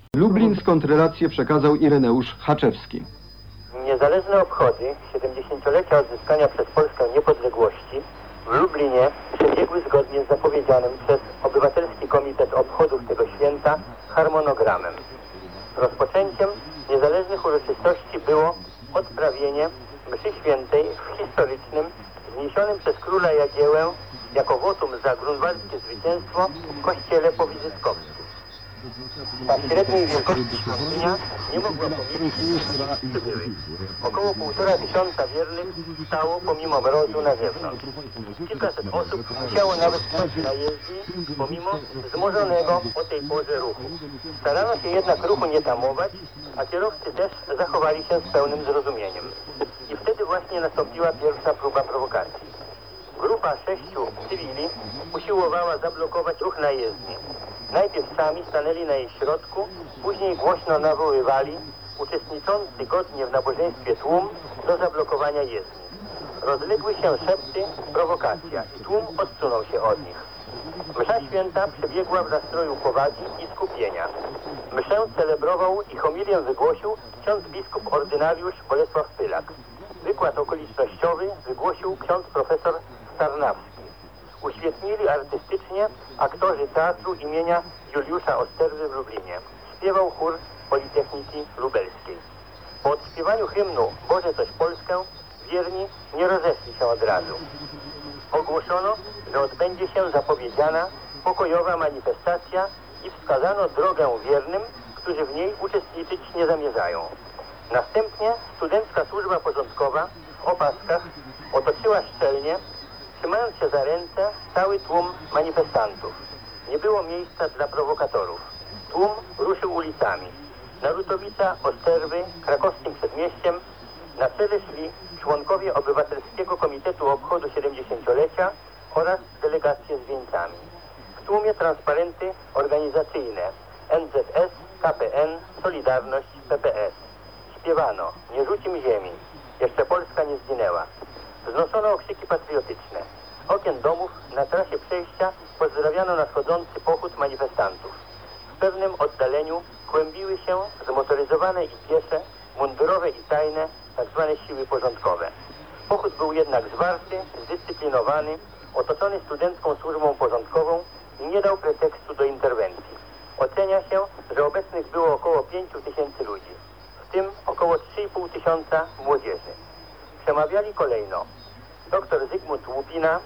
Lublińską relację przekazał Ireneusz Haczewski. Niezależne obchody 70-lecia odzyskania przez Polskę niepodległości w Lublinie przebiegły zgodnie z zapowiedzianym przez Obywatelski Komitet Obchodów tego święta harmonogramem. Rozpoczęciem niezależnych uroczystości było odprawienie mszy świętej w historycznym, zniesionym przez króla Jagiełłę jako wotum za grunwaldzkie zwycięstwo w kościele powizytkowskim. Ta średniej wielkości świątynia nie mogła pomieścić przybyłych. Około 1500 wiernych stało pomimo mrozu na zewnątrz. Kilkaset osób musiało nawet stać na jezdni pomimo wzmożonego o tej porze ruchu. Starano się jednak ruchu nie tamować, a kierowcy też zachowali się z pełnym zrozumieniem. I wtedy właśnie nastąpiła pierwsza próba prowokacji. Grupa 6 cywili usiłowała zablokować ruch na jezdni. Najpierw sami stanęli na jej środku, później głośno nawoływali uczestniczący godnie w nabożeństwie tłum do zablokowania jezdni. Rozległy się szepty, prowokacja i tłum odsunął się od nich. Msza święta przebiegła w nastroju powagi i skupienia. Mszę celebrował i homilię wygłosił ksiądz biskup ordynariusz Bolesław Pylak. Wykład okolicznościowy wygłosił ksiądz profesor Starnawski. Uświetnili artystycznie aktorzy Teatru imienia Juliusza Osterwy w Lublinie. Śpiewał chór Politechniki Lubelskiej. Po odśpiewaniu hymnu Boże coś Polskę wierni nie rozeszli się od razu. Ogłoszono, że odbędzie się zapowiedziana pokojowa manifestacja i wskazano drogę wiernym, którzy w niej uczestniczyć nie zamierzają. Następnie studencka służba porządkowa w opaskach otoczyła szczelnie, trzymając się za ręce, cały tłum manifestantów. Nie było miejsca dla prowokatorów. Tłum ruszył ulicami. Narutowica, Osterwy, krakowskim przedmieściem. Na czele szli członkowie Obywatelskiego Komitetu Obchodu 70-lecia oraz delegacje z wieńcami. W tłumie transparenty organizacyjne NZS, KPN, Solidarność, PPS. Śpiewano: nie rzucim ziemi, jeszcze Polska nie zginęła. Wznoszono okrzyki patriotyczne. Z okien domów na trasie przejścia pozdrawiano nadchodzący pochód manifestantów. W pewnym oddaleniu kłębiły się zmotoryzowane i piesze, mundurowe i tajne, tzw. siły porządkowe. Pochód był jednak zwarty, zdyscyplinowany, otoczony studencką służbą porządkową i nie dał pretekstu do interwencji. Ocenia się, że obecnych było około 5000 ludzi, w tym około 3500 młodzieży. Przemawiali kolejno dr Zygmunt Łupina,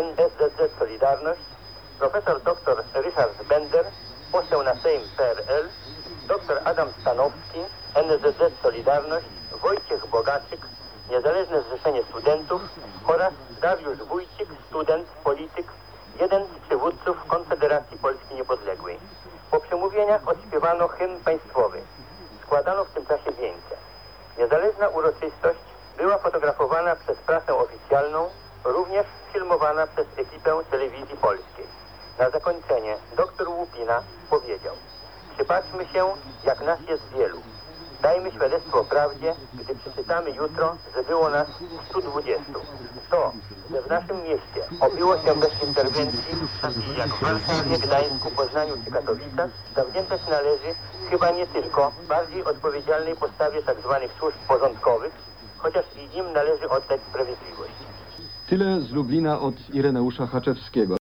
NSZZ Solidarność, profesor dr Ryszard Bender, poseł na Sejm PRL, dr Adam Stanowski, NSZZ Solidarność, Wojciech Bogaczyk, Niezależne Zrzeszenie Studentów oraz Dariusz Wójcik, student, polityk, jeden z przywódców Konfederacji Polski Niepodległej. Po przemówieniach odśpiewano hymn państwowy. Składano w tym czasie wieńce. Niezależna uroczystość była fotografowana przez prasę oficjalną, również filmowana przez ekipę telewizji polskiej. Na zakończenie dr Łupina powiedział: przypatrzmy się, jak nas jest wielu. Dajmy świadectwo prawdzie, gdy przeczytamy jutro, że było nas 120. To, że w naszym mieście obyło się bez interwencji, takich jak w Warszawie, Gdańsku, Poznaniu czy Katowicach, zawdzięczać należy chyba nie tylko bardziej odpowiedzialnej postawie tzw. służb porządkowych, chociaż i im należy oddać sprawiedliwość. Tyle z Lublina od Ireneusza Haczewskiego.